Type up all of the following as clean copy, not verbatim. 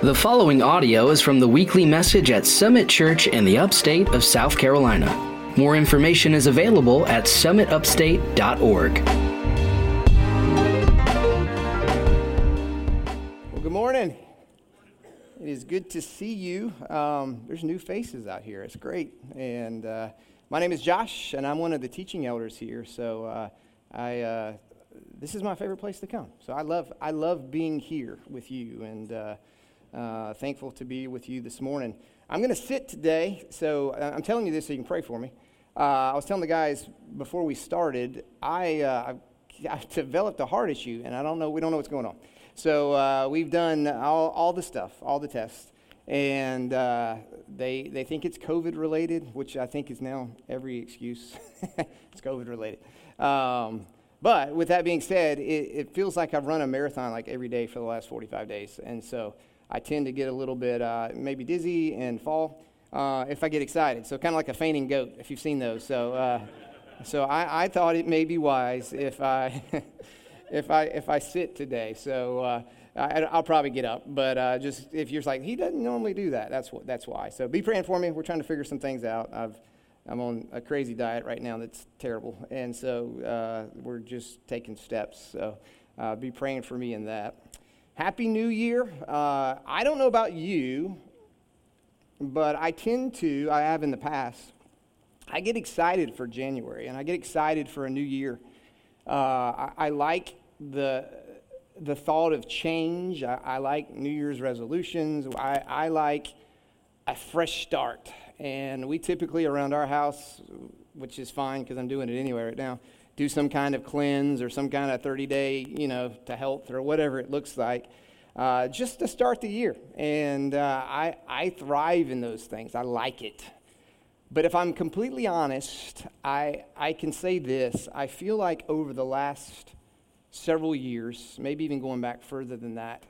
The following audio is from the weekly message at Summit Church in the upstate of South Carolina. More information is available at summitupstate.org. Well, good morning. It is good to see you. There's new faces out here. It's great. And my name is Josh, and I'm one of the teaching elders here. So this is my favorite place to come. So I love being here with you, and thankful to be with you this morning. I'm going to sit today, so I'm telling you this so you can pray for me. I was telling the guys before we started, I developed a heart issue, and we don't know what's going on. So we've done all the stuff, all the tests, and they think it's COVID related, which I think is now every excuse. It's COVID related. But with that being said, it feels like I've run a marathon like every day for the last 45 days, and so I tend to get a little bit maybe dizzy and fall if I get excited. So kind of like a fainting goat, if you've seen those. So I thought it may be wise if I if I sit today. So I'll probably get up. But just if you're like, he doesn't normally do that, that's why. So be praying for me. We're trying to figure some things out. I'm on a crazy diet right now that's terrible, and so we're just taking steps. So be praying for me in that. Happy New Year. I don't know about you, but I have in the past, I get excited for January, and I get excited for a new year. I like the thought of change. I like New Year's resolutions. I like a fresh start. And we typically around our house, which is fine because I'm doing it anyway right now, do some kind of cleanse or some kind of 30-day, to health or whatever it looks like, just to start the year. And I thrive in those things. I like it. But if I'm completely honest, I can say this. I feel like over the last several years, maybe even going back further than that,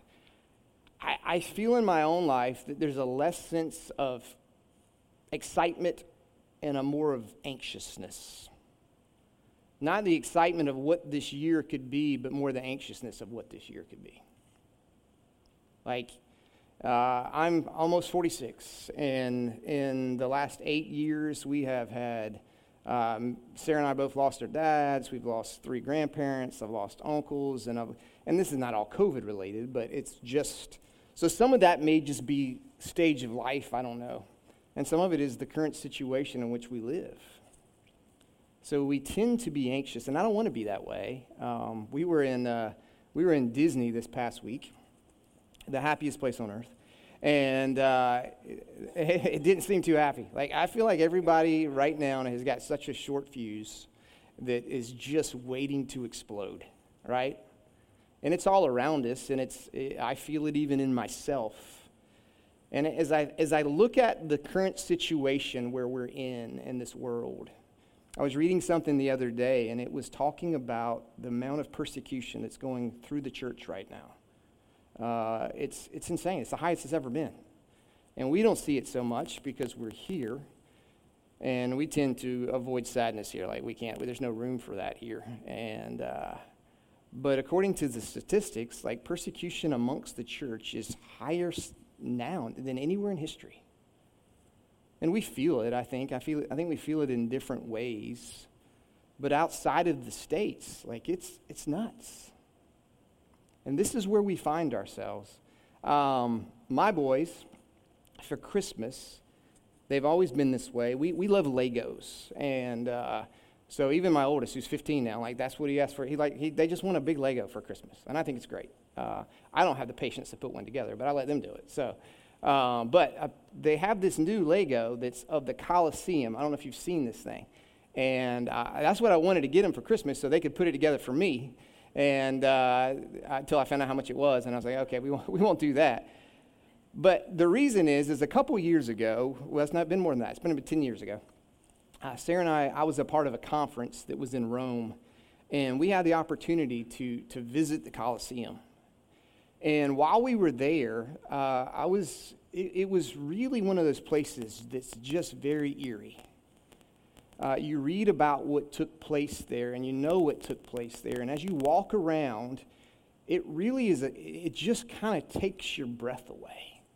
I feel in my own life that there's a less sense of excitement and a more of anxiousness. Not the excitement of what this year could be, but more the anxiousness of what this year could be. Like, I'm almost 46, and in the last 8 years, we have had, Sarah and I both lost our dads, we've lost 3 grandparents, I've lost uncles, and this is not all COVID related, but it's just, so some of that may just be stage of life, I don't know. And some of it is the current situation in which we live. So we tend to be anxious, and I don't want to be that way. We were in Disney this past week, the happiest place on earth, and it didn't seem too happy. Like, I feel like everybody right now has got such a short fuse that is just waiting to explode, right? And it's all around us, and I feel it even in myself. And as I look at the current situation where we're in this world, I was reading something the other day, and it was talking about the amount of persecution that's going through the church right now. It's insane. It's the highest it's ever been. And we don't see it so much because we're here, and we tend to avoid sadness here. Like, there's no room for that here. And but according to the statistics, like, persecution amongst the church is higher now than anywhere in history. And we feel it, I think. I think we feel it in different ways. But outside of the States, like, it's nuts. And this is where we find ourselves. My boys, for Christmas, they've always been this way. We love Legos. And so even my oldest, who's 15 now, like, that's what he asked for. They just want a big Lego for Christmas. And I think it's great. I don't have the patience to put one together, but I let them do it. So, but they have this new Lego that's of the Colosseum. I don't know if you've seen this thing. And that's what I wanted to get them for Christmas so they could put it together for me. And until I found out how much it was, and I was like, okay, we won't do that. But the reason is a couple years ago, well, it's not been more than that. It's been about 10 years ago. Sarah and I was a part of a conference that was in Rome, and we had the opportunity to visit the Colosseum. And while we were there, it was really one of those places that's just very eerie. You read about what took place there, and you know what took place there. And as you walk around, it really is, it just kind of takes your breath away.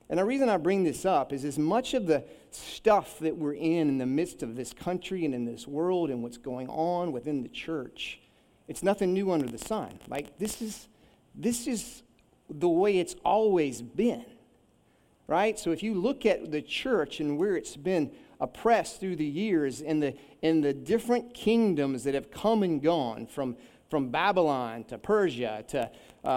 And the reason I bring this up is as much of the stuff that we're in the midst of this country and in this world and what's going on within the church, it's nothing new under the sun. Like, this is the way it's always been, right? So if you look at the church and where it's been oppressed through the years in the different kingdoms that have come and gone from Babylon to Persia to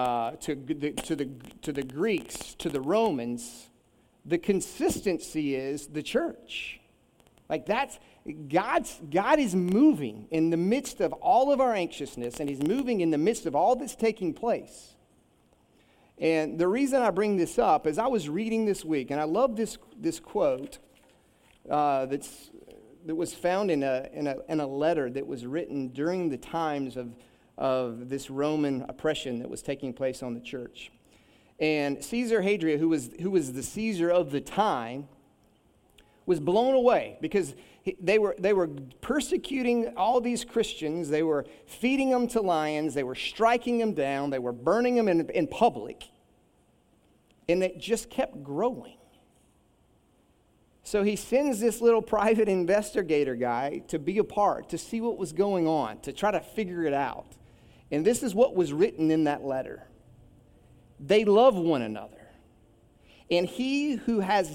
the Greeks to the Romans, the consistency is the church. Like, that's God is moving in the midst of all of our anxiousness, and he's moving in the midst of all that's taking place. And the reason I bring this up is I was reading this week, and I love this quote that was found in a letter that was written during the times of this Roman oppression that was taking place on the church. And Caesar Hadrian, who was the Caesar of the time, was blown away because they were persecuting all these Christians. They were feeding them to lions. They were striking them down. They were burning them in public. And it just kept growing. So he sends this little private investigator guy to be a part, to see what was going on, to try to figure it out. And this is what was written in that letter. They love one another. And he who has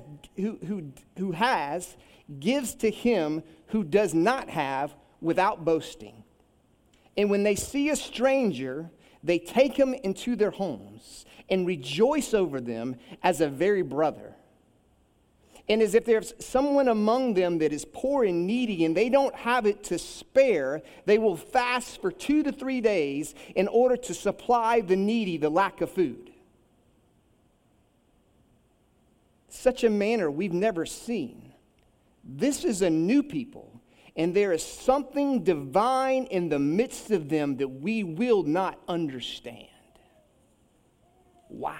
gives to him who does not have without boasting. And when they see a stranger, they take him into their homes and rejoice over them as a very brother. And as if there's someone among them that is poor and needy and they don't have it to spare, they will fast for 2 to 3 days in order to supply the needy the lack of food. Such a manner we've never seen. This is a new people, and there is something divine in the midst of them that we will not understand. Wow.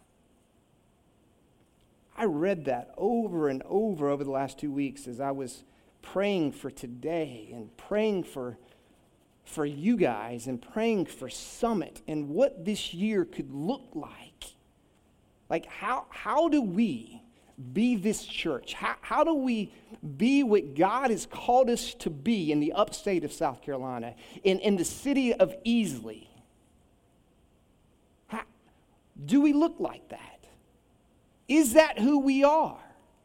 I read that over and over the last 2 weeks as I was praying for today and praying for you guys and praying for Summit and what this year could look like. Like, how do we be this church? How do we be what God has called us to be in the upstate of South Carolina, in the city of Easley? Do we look like that? Is that who we are?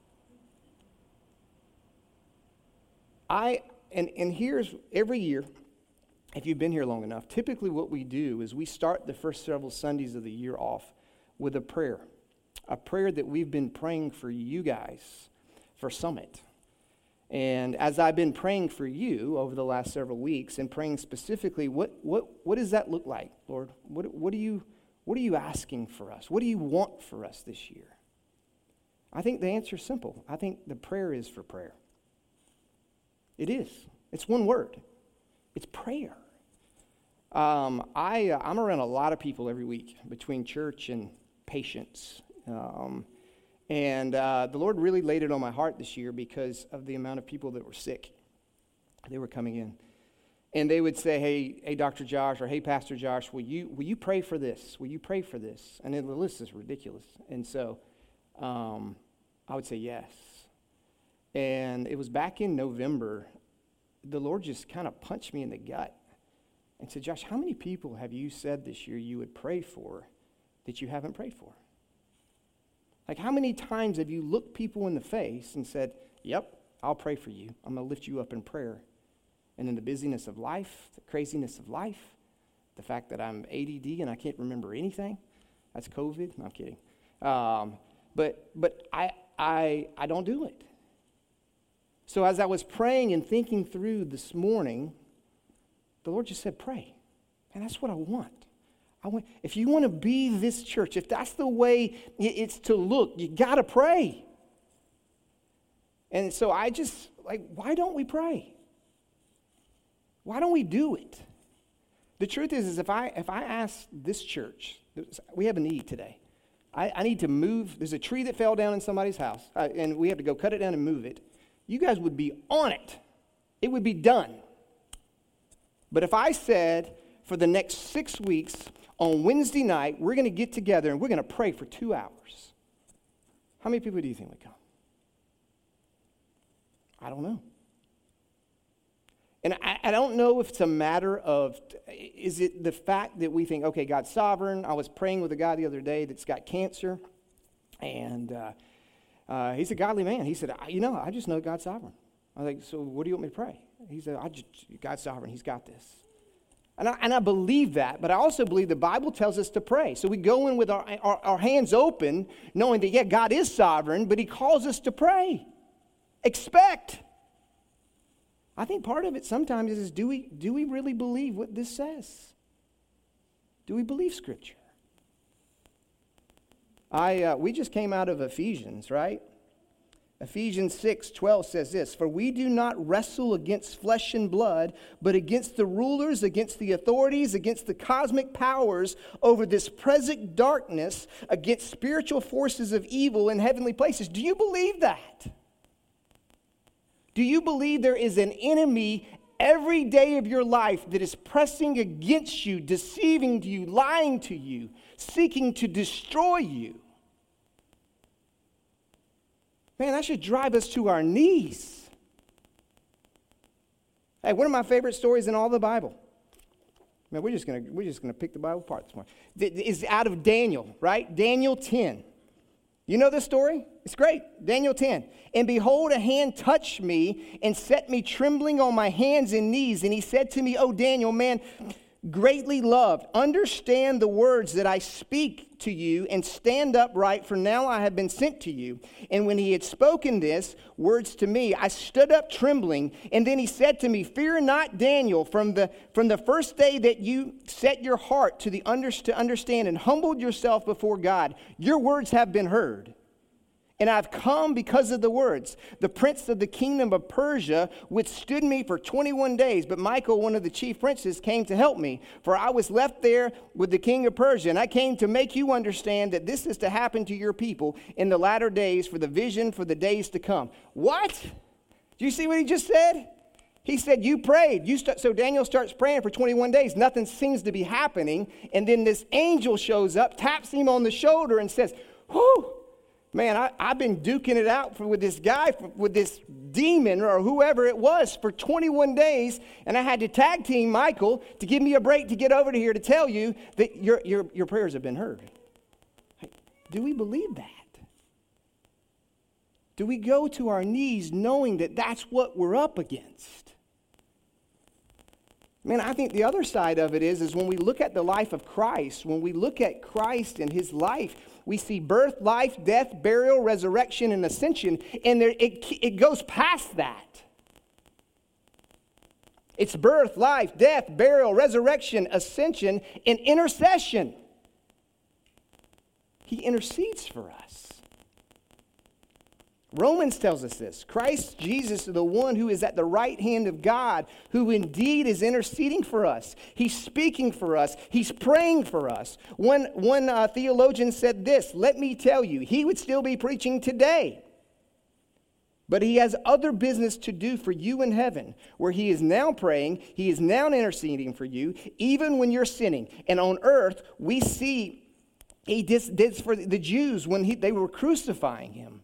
And here's every year, if you've been here long enough, typically what we do is we start the first several Sundays of the year off with a prayer that we've been praying for you guys for Summit. And as I've been praying for you over the last several weeks and praying specifically, what does that look like, Lord? What are you asking for us? What do you want for us this year? I think the answer is simple. I think the prayer is for prayer. It is. It's one word. It's prayer. I'm around a lot of people every week between church and patients. And the Lord really laid it on my heart this year because of the amount of people that were sick. They were coming in. And they would say, hey, Dr. Josh, or hey, Pastor Josh, will you pray for this? Will you pray for this? And then the list is ridiculous. And so I would say yes. And it was back in November, the Lord just kind of punched me in the gut and said, Josh, how many people have you said this year you would pray for that you haven't prayed for? Like, how many times have you looked people in the face and said, yep, I'll pray for you. I'm going to lift you up in prayer. And in the busyness of life, the craziness of life, the fact that I'm ADD and I can't remember anything, that's COVID. No, I'm kidding. But I don't do it. So as I was praying and thinking through this morning, the Lord just said, pray. And that's what I want. If you want to be this church, if that's the way it's to look, you got to pray. And so I just, why don't we pray? Why don't we do it? The truth is if I ask this church, we have a need today. I need to move. There's a tree that fell down in somebody's house, and we have to go cut it down and move it. You guys would be on it. It would be done. But if I said for the next 6 weeks, on Wednesday night, we're going to get together and we're going to pray for 2 hours. How many people do you think would come? I don't know. And I don't know if it's a matter of, is it the fact that we think, okay, God's sovereign. I was praying with a guy the other day that's got cancer, and he's a godly man. He said, I just know God's sovereign. I was like, so what do you want me to pray? He said, God's sovereign. He's got this. And I believe that, but I also believe the Bible tells us to pray. So we go in with our hands open, knowing that, yeah, God is sovereign, but he calls us to pray. Expect. I think part of it sometimes is, do we really believe what this says? Do we believe Scripture? We just came out of Ephesians, right? Ephesians 6:12 says this, "For we do not wrestle against flesh and blood, but against the rulers, against the authorities, against the cosmic powers over this present darkness, against spiritual forces of evil in heavenly places." Do you believe that? Do you believe there is an enemy every day of your life that is pressing against you, deceiving you, lying to you, seeking to destroy you? Man, that should drive us to our knees. Hey, one of my favorite stories in all the Bible. Man, we're just gonna pick the Bible apart this morning. Is out of Daniel, right? Daniel 10. You know this story? It's great. Daniel 10. "And behold, a hand touched me and set me trembling on my hands and knees. And he said to me, 'O Daniel, man, greatly loved, understand the words that I speak to you and stand upright, for now I have been sent to you.' And when he had spoken this words to me, I stood up trembling. And then he said to me, 'Fear not, Daniel, from the first day that you set your heart to understand and humbled yourself before God, your words have been heard. And I've come because of the words. The prince of the kingdom of Persia withstood me for 21 days. But Michael, one of the chief princes, came to help me. For I was left there with the king of Persia. And I came to make you understand that this is to happen to your people in the latter days, for the vision for the days to come." What? Do you see what he just said? He said, you prayed. So Daniel starts praying for 21 days. Nothing seems to be happening. And then this angel shows up, taps him on the shoulder, and says, "Whew. Man, I've been duking it out with this guy, with this demon or whoever it was for 21 days, and I had to tag team Michael to give me a break to get over to here to tell you that your prayers have been heard." Do we believe that? Do we go to our knees knowing that that's what we're up against? Man, I think the other side of it is when we look at the life of Christ, when we look at Christ and his life, we see birth, life, death, burial, resurrection, and ascension, and it goes past that. It's birth, life, death, burial, resurrection, ascension, and intercession. He intercedes for us. Romans tells us this. Christ Jesus is the one who is at the right hand of God, who indeed is interceding for us. He's speaking for us. He's praying for us. One theologian said this, "Let me tell you, he would still be preaching today, but he has other business to do for you in heaven, where he is now praying, he is now interceding for you, even when you're sinning. And on earth, we see he did for the Jews when they were crucifying him.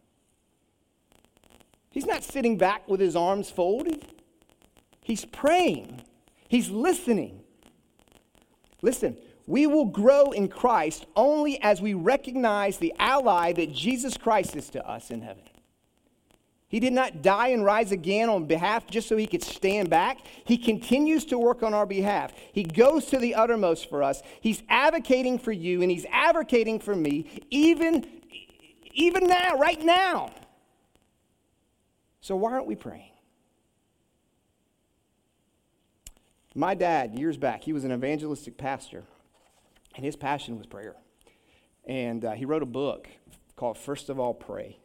He's not sitting back with his arms folded. He's praying. He's listening. Listen, we will grow in Christ only as we recognize the ally that Jesus Christ is to us in heaven. He did not die and rise again on behalf just so he could stand back. He continues to work on our behalf. He goes to the uttermost for us. He's advocating for you and he's advocating for me even now, right now. So why aren't we praying? My dad, years back, he was an evangelistic pastor, and his passion was prayer. And he wrote a book called First of All, Pray.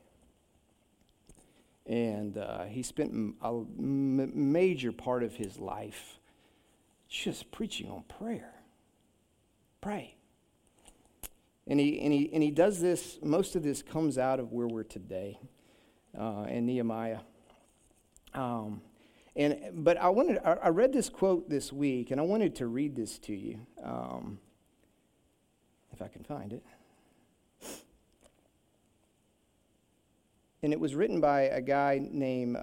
And he spent a major part of his life just preaching on prayer. Pray. And he does this, most of this comes out of where we're today. And Nehemiah. But I read this quote this week, and I wanted to read this to you, if I can find it. and it was written by a guy named,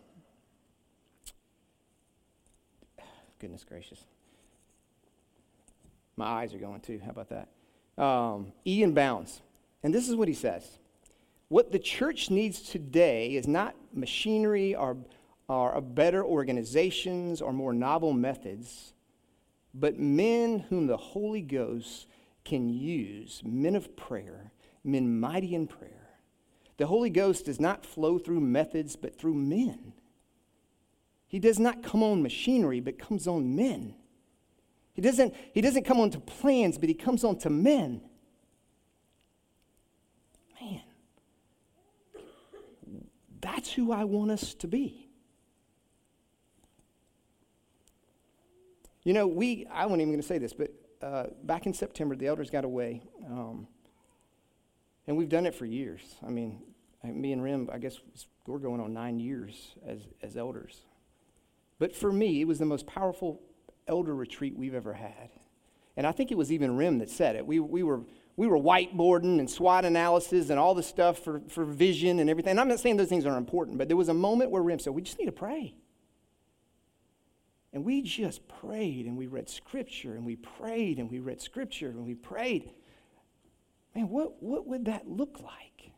goodness gracious. My eyes are going too. How about that? Ian Bounds. And this is what he says. What the church needs today is not machinery or better organizations or more novel methods, but men whom the Holy Ghost can use, men of prayer, men mighty in prayer. The Holy Ghost does not flow through methods, but through men. He does not come on machinery, but comes on men. He doesn't come on to plans, but he comes on to men. Man, that's who I want us to be. You know, I wasn't even going to say this, but back in September, the elders got away. And we've done it for years. I mean, me and Rim, I guess we're going on 9 years as elders. But for me, it was the most powerful elder retreat we've ever had. And I think it was even Rim that said it. We were whiteboarding and SWOT analysis and all the stuff for vision and everything. And I'm not saying those things aren't important, but there was a moment where Rim said, we just need to pray. And we just prayed, and we read Scripture, and we prayed, and we read Scripture, and we prayed. Man, what would that look like?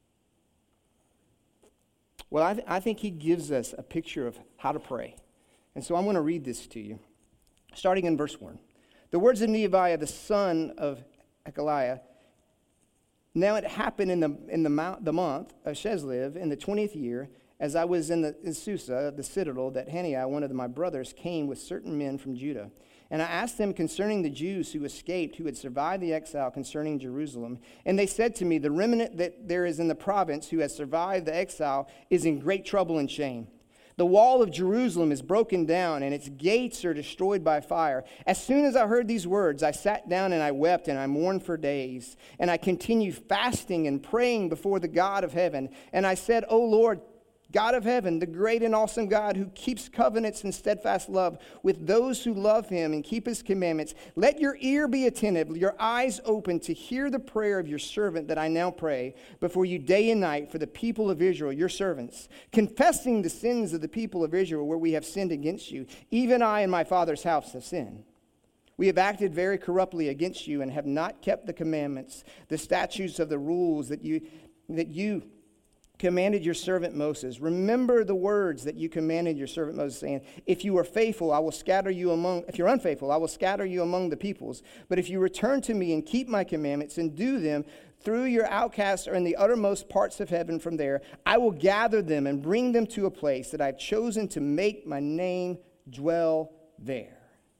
Well, I think he gives us a picture of how to pray. And so I'm going to read this to you, starting in verse 1. The words of Nehemiah, the son of Hachaliah. Now it happened in the month of Chislev, in the 20th year, as I was in Susa, the citadel, that Hananiah, one of my brothers, came with certain men from Judah. And I asked them concerning the Jews who escaped, who had survived the exile, concerning Jerusalem. And they said to me, the remnant that there is in the province who has survived the exile is in great trouble and shame. The wall of Jerusalem is broken down, and its gates are destroyed by fire. As soon as I heard these words, I sat down and I wept, and I mourned for days. And I continued fasting and praying before the God of heaven. And I said, O Lord, God of heaven, the great and awesome God who keeps covenants and steadfast love with those who love him and keep his commandments, let your ear be attentive, your eyes open to hear the prayer of your servant that I now pray before you day and night for the people of Israel, your servants, confessing the sins of the people of Israel where we have sinned against you. Even I and my father's house have sinned. We have acted very corruptly against you and have not kept the commandments, the statutes of the rules that you commanded your servant Moses. Remember the words that you commanded your servant Moses, saying, if you are faithful, I will scatter you if you're unfaithful, I will scatter you among the peoples. But if you return to me and keep my commandments and do them, through your outcasts or in the uttermost parts of heaven from there, I will gather them and bring them to a place that I've chosen to make my name dwell there.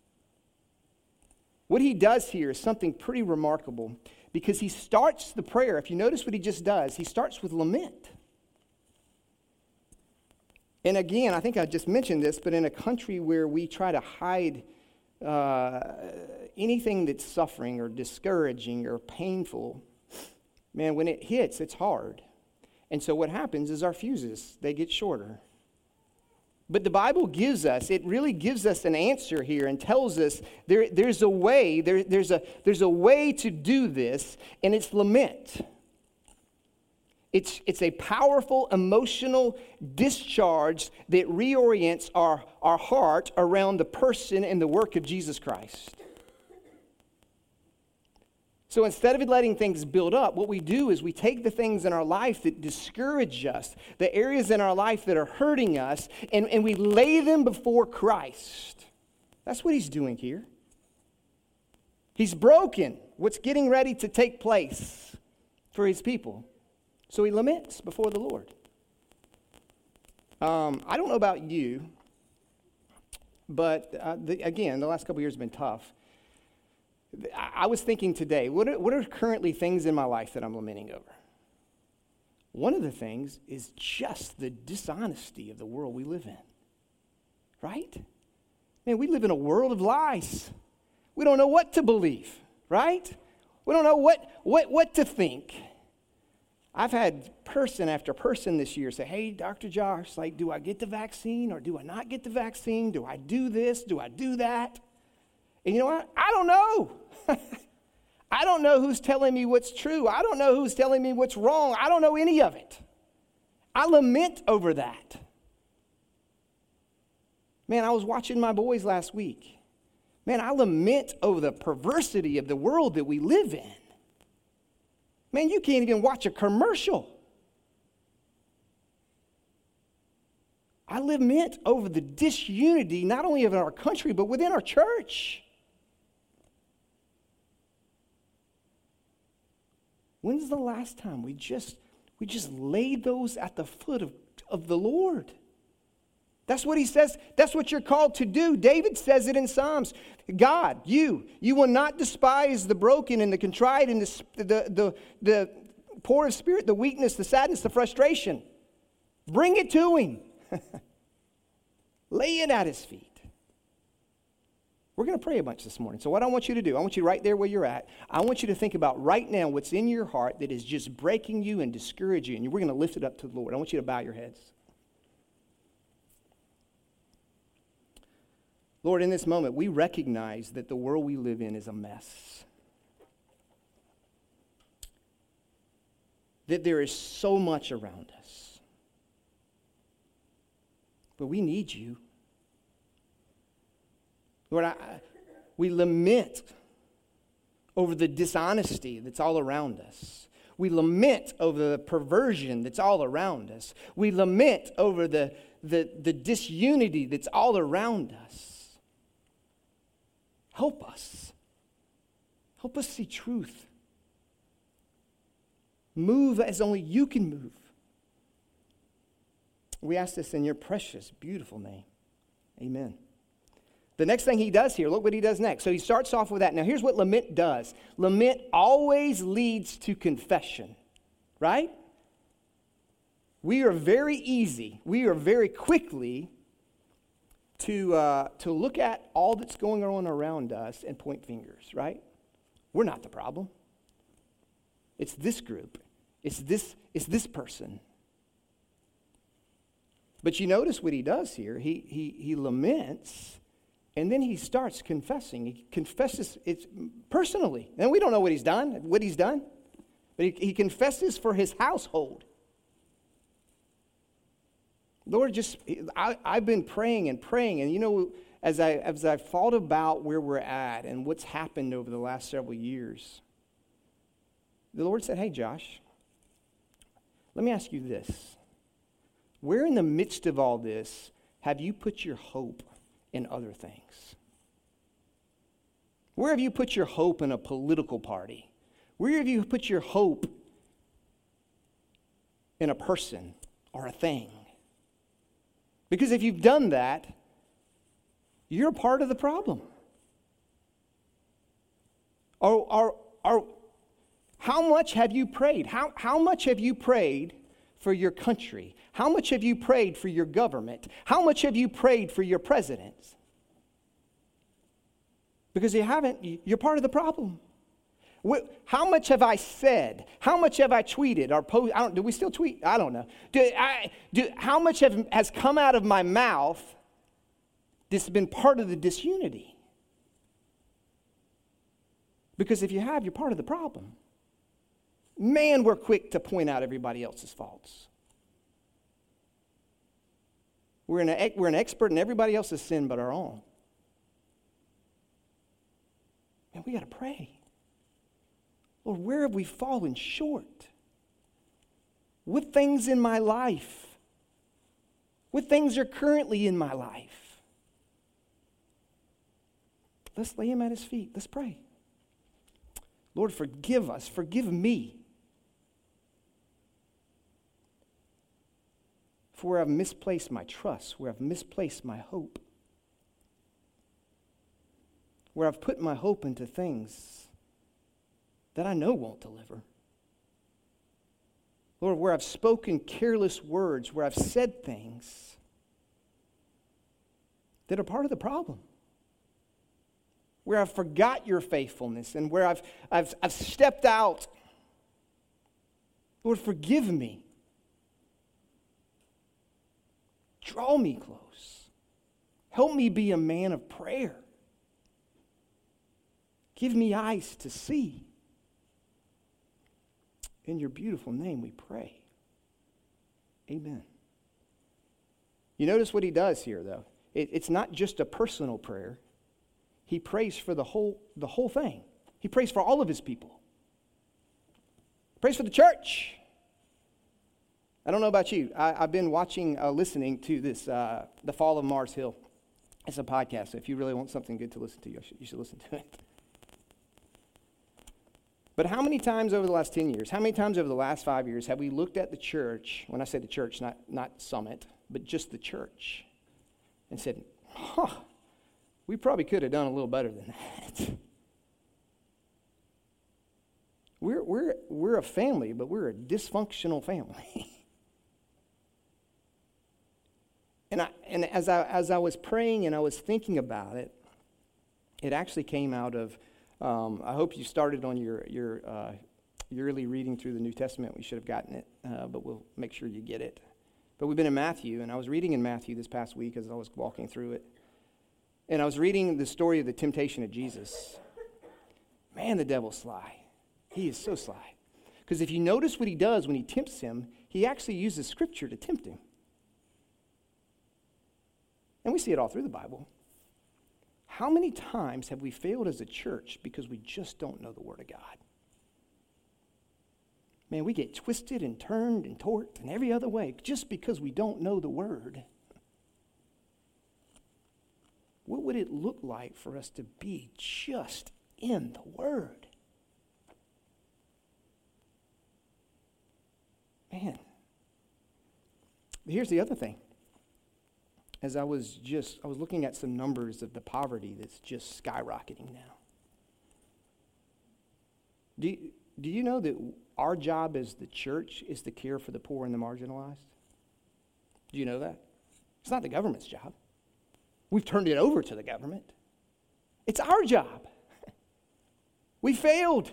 What he does here is something pretty remarkable, because he starts the prayer. If you notice what he just does, he starts with lament. And again, I think I just mentioned this, but in a country where we try to hide anything that's suffering or discouraging or painful, man, when it hits, it's hard. And so what happens is our fuses, they get shorter. But the Bible gives us, it really gives us an answer here and tells us there's a way, there's a way to do this, and it's lament. It's a powerful emotional discharge that reorients our heart around the person and the work of Jesus Christ. So instead of letting things build up, what we do is we take the things in our life that discourage us, the areas in our life that are hurting us, and we lay them before Christ. That's what he's doing here. He's broken what's getting ready to take place for his people. So he laments before the Lord. I don't know about you, but again, the last couple of years have been tough. I was thinking today, what are currently things in my life that I'm lamenting over? One of the things is just the dishonesty of the world we live in. Right? Man, we live in a world of lies. We don't know what to believe, right? We don't know what to think. I've had person after person this year say, hey, Dr. Josh, like, do I get the vaccine or do I not get the vaccine? Do I do this? Do I do that? And you know what? I don't know. I don't know who's telling me what's true. I don't know who's telling me what's wrong. I don't know any of it. I lament over that. Man, I was watching my boys last week. Man, I lament over the perversity of the world that we live in. Man, you can't even watch a commercial. I lament over the disunity, not only of our country, but within our church. When's the last time we just laid those at the foot of the Lord? That's what he says. That's what you're called to do. David says it in Psalms. God, you will not despise the broken and the contrite and the poor of spirit, the weakness, the sadness, the frustration. Bring it to him. Lay it at his feet. We're going to pray a bunch this morning. So what I want you to do, I want you right there where you're at. I want you to think about right now what's in your heart that is just breaking you and discouraging you. We're going to lift it up to the Lord. I want you to bow your heads. Lord, in this moment, we recognize that the world we live in is a mess. That there is so much around us. But we need you. Lord, we lament over the dishonesty that's all around us. We lament over the perversion that's all around us. We lament over the disunity that's all around us. Help us. Help us see truth. Move as only you can move. We ask this in your precious, beautiful name. Amen. The next thing he does here, look what he does next. So he starts off with that. Now here's what lament does. Lament always leads to confession, right? We are very quickly to look at all that's going on around us and point fingers, right? We're not the problem. It's this group. It's this person. But you notice what he does here. He laments, and then he starts confessing. He confesses it personally. And we don't know what he's done. But he confesses for his household. Lord, I've been praying, and you know, as I've thought about where we're at and what's happened over the last several years, the Lord said, hey, Josh, let me ask you this. Where in the midst of all this have you put your hope in other things? Where have you put your hope in a political party? Where have you put your hope in a person or a thing? Because if you've done that, you're a part of the problem. How much have you prayed? How much have you prayed for your country? How much have you prayed for your government? How much have you prayed for your presidents? Because you haven't, you're part of the problem. How much have I said? How much have I tweeted or posted? Do we still tweet? I don't know. How much has come out of my mouth that's been part of the disunity? Because if you have, you're part of the problem. Man, we're quick to point out everybody else's faults. We're an expert in everybody else's sin but our own. And we got to pray. Lord, where have we fallen short? What things in my life? What things are currently in my life? Let's lay him at his feet. Let's pray. Lord, forgive us. Forgive me. For where I've misplaced my trust, where I've misplaced my hope, where I've put my hope into things that I know won't deliver. Lord, where I've spoken careless words, where I've said things that are part of the problem. Where I've forgot your faithfulness and where I've stepped out. Lord, forgive me. Draw me close. Help me be a man of prayer. Give me eyes to see. In your beautiful name we pray. Amen. You notice what he does here, though. It's not just a personal prayer. He prays for the whole thing. He prays for all of his people. He prays for the church. I don't know about you. I've been listening to this, The Fall of Mars Hill. It's a podcast, so if you really want something good to listen to, you should listen to it. But how many times over the last 10 years, how many times over the last 5 years have we looked at the church, when I say the church, not Summit, but just the church, and said, we probably could have done a little better than that. We're a family, but we're a dysfunctional family. And as I was praying and I was thinking about it, it actually came out of, I hope you started on your yearly reading through the New Testament. We should have gotten it, but we'll make sure you get it. But we've been in Matthew, and I was reading in Matthew this past week as I was walking through it. And I was reading the story of the temptation of Jesus. Man, the devil's sly. He is so sly. Because if you notice what he does when he tempts him, he actually uses Scripture to tempt him. And we see it all through the Bible. How many times have we failed as a church because we just don't know the Word of God? Man, we get twisted and turned and torqued in every other way just because we don't know the Word. What would it look like for us to be just in the Word? Man. Here's the other thing. As I was looking at some numbers of the poverty that's just skyrocketing now. Do you know that our job as the church is to care for the poor and the marginalized? Do you know that? It's not the government's job. We've turned it over to the government. It's our job. We failed.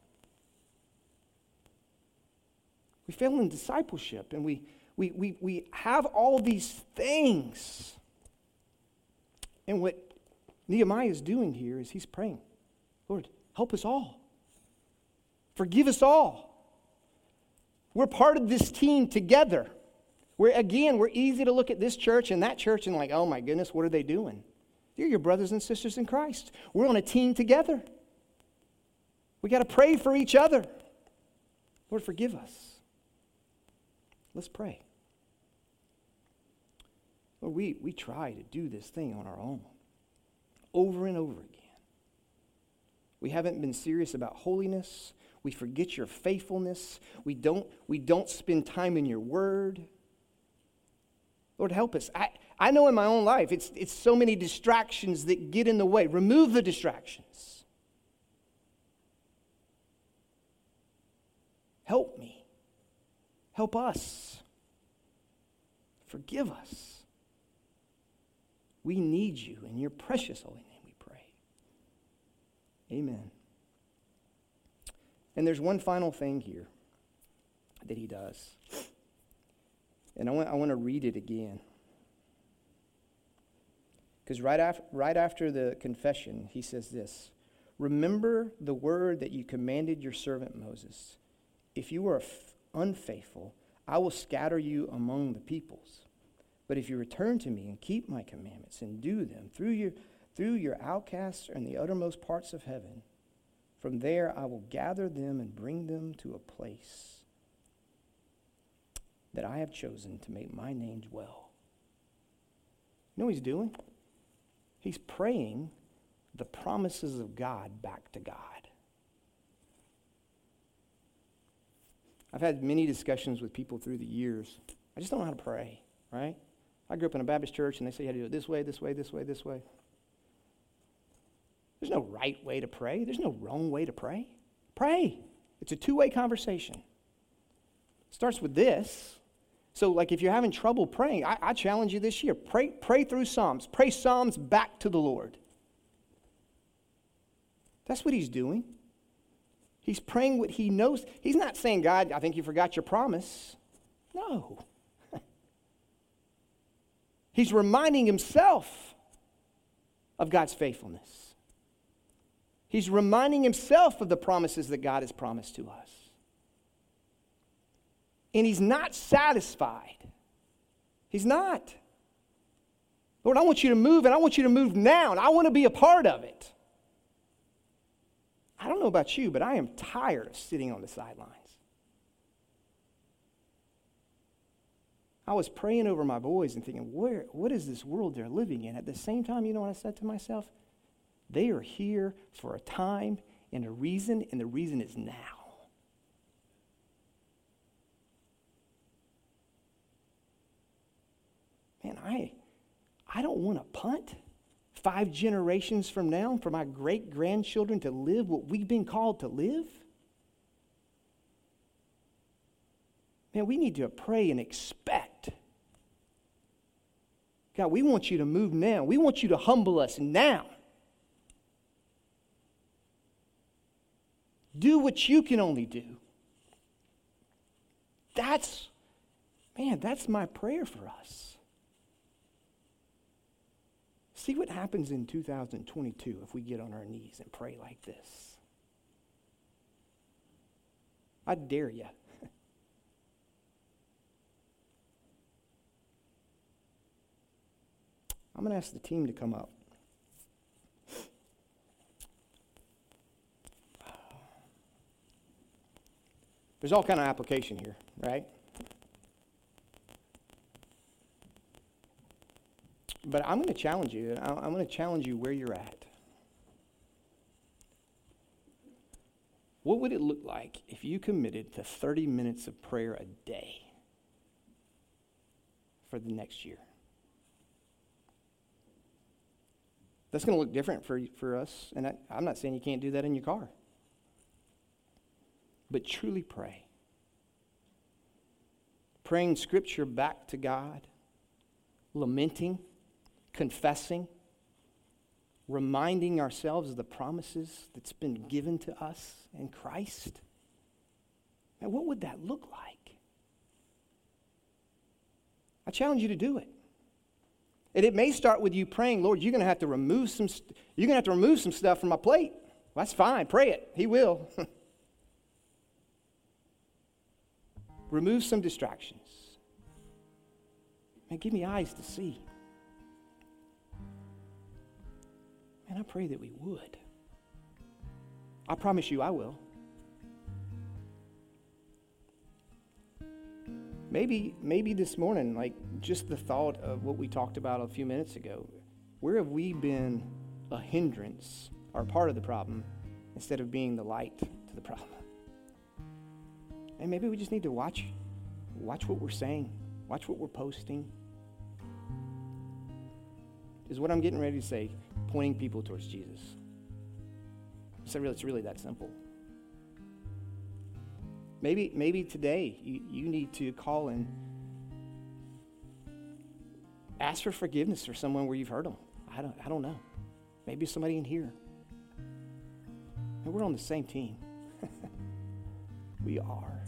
We failed in discipleship, and we have all these things. And what Nehemiah is doing here is he's praying, Lord, help us all. Forgive us all. We're part of this team together. We're easy to look at this church and that church and like, oh my goodness, what are they doing? You're your brothers and sisters in Christ. We're on a team together. We got to pray for each other. Lord, forgive us. Let's pray. Lord, we try to do this thing on our own, over and over again. We haven't been serious about holiness. We forget your faithfulness. We don't spend time in your word. Lord, help us. I know in my own life, it's so many distractions that get in the way. Remove the distractions. Help me. Help us. Forgive us. We need you. In your precious holy name we pray. Amen. And there's one final thing here that he does. And I want to read it again. Because right after the confession, he says this, remember the word that you commanded your servant Moses. If you are unfaithful, I will scatter you among the peoples. But if you return to me and keep my commandments and do them through your outcasts and the uttermost parts of heaven, from there I will gather them and bring them to a place that I have chosen to make my name dwell. You know what he's doing? He's praying the promises of God back to God. I've had many discussions with people through the years. I just don't know how to pray, right? I grew up in a Baptist church, and they say you had to do it this way, this way, this way, this way. There's no right way to pray. There's no wrong way to pray. Pray. It's a two-way conversation. It starts with this. So, like, if you're having trouble praying, I challenge you this year. Pray through Psalms. Pray Psalms back to the Lord. That's what he's doing. He's praying what he knows. He's not saying, God, I think you forgot your promise. No. He's reminding himself of God's faithfulness. He's reminding himself of the promises that God has promised to us. And he's not satisfied. He's not. Lord, I want you to move, and I want you to move now, and I want to be a part of it. I don't know about you, but I am tired of sitting on the sidelines. I was praying over my boys and thinking, what is this world they're living in? At the same time, you know what I said to myself? They are here for a time and the reason is now. Man, I don't want to punt 5 generations from now for my great-grandchildren to live what we've been called to live. Man, we need to pray and expect. God, we want you to move now. We want you to humble us now. Do what you can only do. That's my prayer for us. See what happens in 2022 if we get on our knees and pray like this. I dare you. I'm going to ask the team to come up. There's all kind of application here, right? But I'm going to challenge you. I'm going to challenge you where you're at. What would it look like if you committed to 30 minutes of prayer a day for the next year? That's going to look different for us. And I'm not saying you can't do that in your car. But truly pray. Praying Scripture back to God. Lamenting. Confessing. Reminding ourselves of the promises that's been given to us in Christ. And what would that look like? I challenge you to do it. And it may start with you praying, Lord, you're going to have to remove some stuff from my plate. Well, that's fine. Pray it. He will. Remove some distractions. Man, give me eyes to see. Man, I pray that we would. I promise you I will. Maybe this morning, like just the thought of what we talked about a few minutes ago, where have we been a hindrance or part of the problem instead of being the light to the problem? And maybe we just need to watch what we're saying, watch what we're posting. Is what I'm getting ready to say pointing people towards Jesus? So it's really that simple. Maybe today you need to call and ask for forgiveness for someone where you've hurt them. I don't know. Maybe somebody in here. And we're on the same team. We are.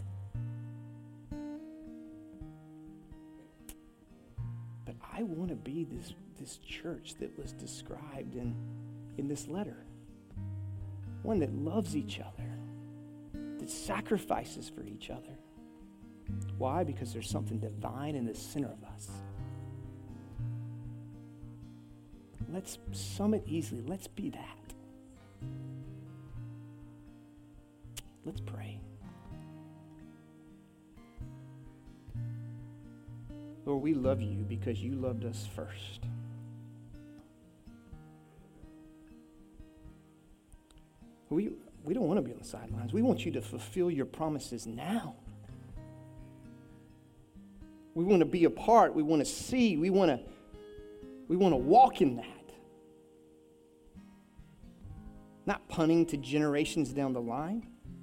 But I want to be this church that was described in this letter. One that loves each other. That sacrifices for each other. Why? Because there's something divine in the center of us. Let's Summit easily. Let's be that. Let's pray. Lord, we love you because you loved us first. We don't want to be on the sidelines. We want you to fulfill your promises now. We want to be a part. We want to see. We want to walk in that. Not punting to generations down the line.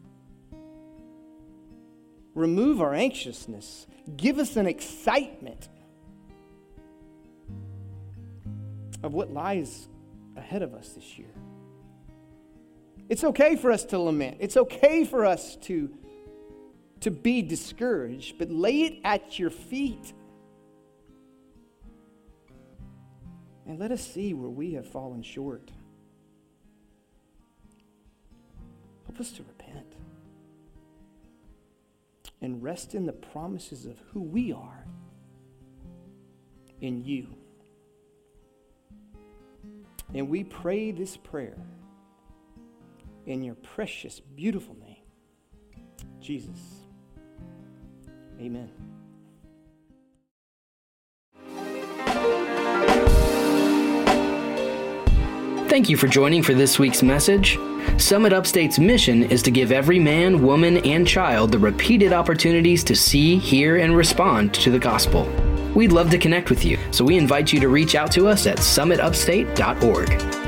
Remove our anxiousness. Give us an excitement of what lies ahead of us this year. It's okay for us to lament. It's okay for us to be discouraged, but lay it at your feet. And let us see where we have fallen short. Help us to repent. and rest in the promises of who we are in you. And we pray this prayer in your precious, beautiful name, Jesus. Amen. Thank you for joining for this week's message. Summit Upstate's mission is to give every man, woman, and child the repeated opportunities to see, hear, and respond to the gospel. We'd love to connect with you, so we invite you to reach out to us at summitupstate.org.